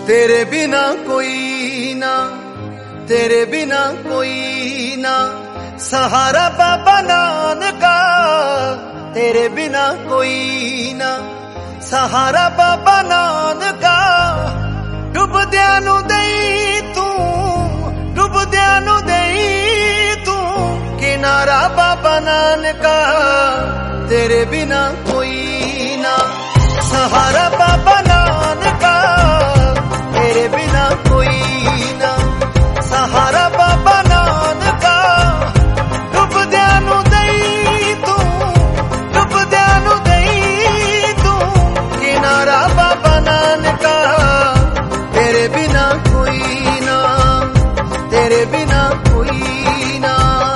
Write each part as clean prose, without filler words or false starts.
तेरे बिना कोई ना, तेरे बिना कोई ना, सहारा बाबा नानका। तेरे बिना कोई ना, सहारा बाबा नानका। डुबदियां नूं देई तू, डुबदियां नूं देई तू किनारा बाबा नानका। तेरे बिना कोई ना, सहारा बाबा नानका। तेरे बिना कोई ना, सहारा बाबा नानका। डुबदियां नूं देई तू, डुबदियां नूं देई तू किनारा बाबा नानका। तेरे बिना कोई ना, तेरे बिना कोई ना।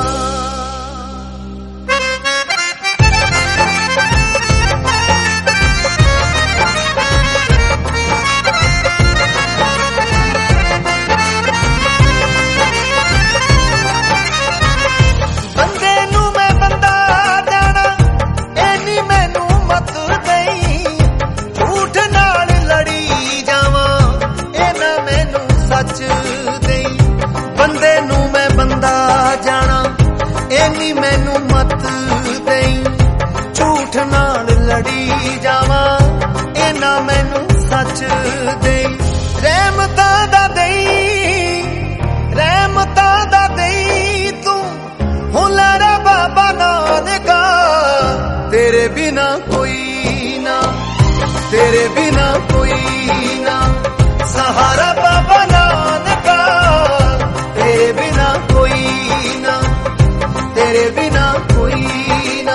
बंदे नूं मैं बंदा जाना, एनी मैनू मत देई। झूठ नाल लड़ी जावां, एना मैनू सच देई। बंदे नूं मैं बंदा जाना, एनी मैनू मत देई। झूठ नाल लड़ी जावां, एना मैनू सच देई। रहमतां दा देई, रहमतां दा देई तू हुलारा बाबा नानका। तेरे बिना कोई ना, तेरे बिना कोई ना, सहारा बाबा नानका। तेरे बिना कोई ना, तेरे बिना कोई ना।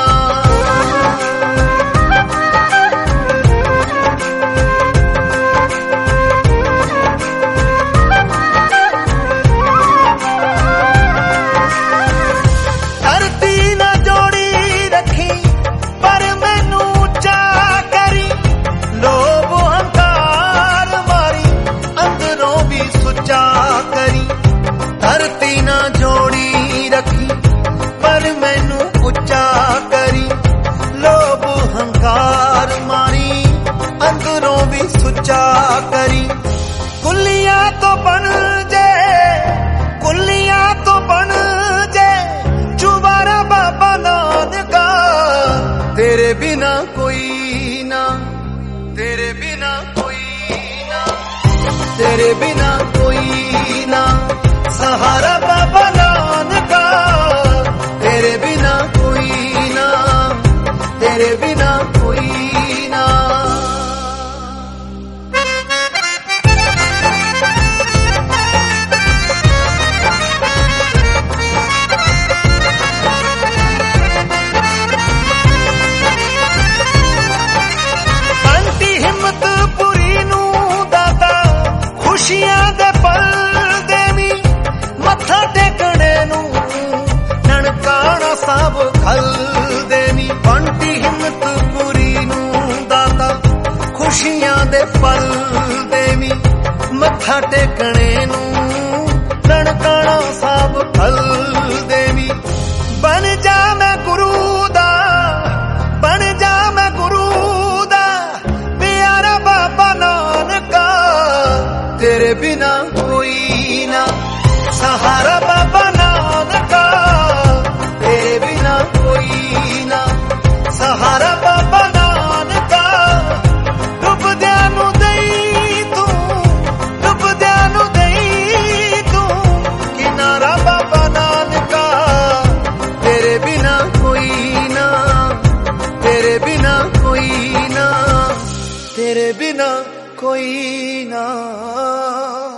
धरती ना जोड़ी रखी पर मैनू उच्चा करी। लोभ अहंकार मारी अंदरों भी सुच्चा करी। धरती ना जोड़ी रखी पर मैनू उच्चा करी। लोभ अहंकार मारी अंदरों भी सुच्चा करी। कुलियां तो बन जे, कुलियां तो बन जे चुबारा बाबा नानका। तेरे बिना कोई ना, तेरे बिना कोई ना, तेरे बिना कोई ना, सहारा बाबा नानका। तेरे बिना कोई ना, तेरे बिना कोई ना। बंटी हिम्मतपुरी नूं दाता खुशियां दे पल देवी। मत्था टेकणे नूं ननकाणा साहब खल देवी। बंटी हिम्मतपुरी नूं दाता खुशियां दे पल देवी। मत्था टेकणे नूं ननकाणा साहब खल देवी। बन जा मैं गुरु दा, बन जा मैं गुरु दा प्यारा बाबा नानका। तेरे बिना कोई ना, सहारा बाबा नानका। तेरे बिना कोई ना, सहारा बाबा नानका। डुबदियां नूं देई तू, डुबदियां नूं देई तू किनारा बाबा नानका। तेरे बिना कोई ना, तेरे बिना कोई ना, तेरे बिना कोई ना।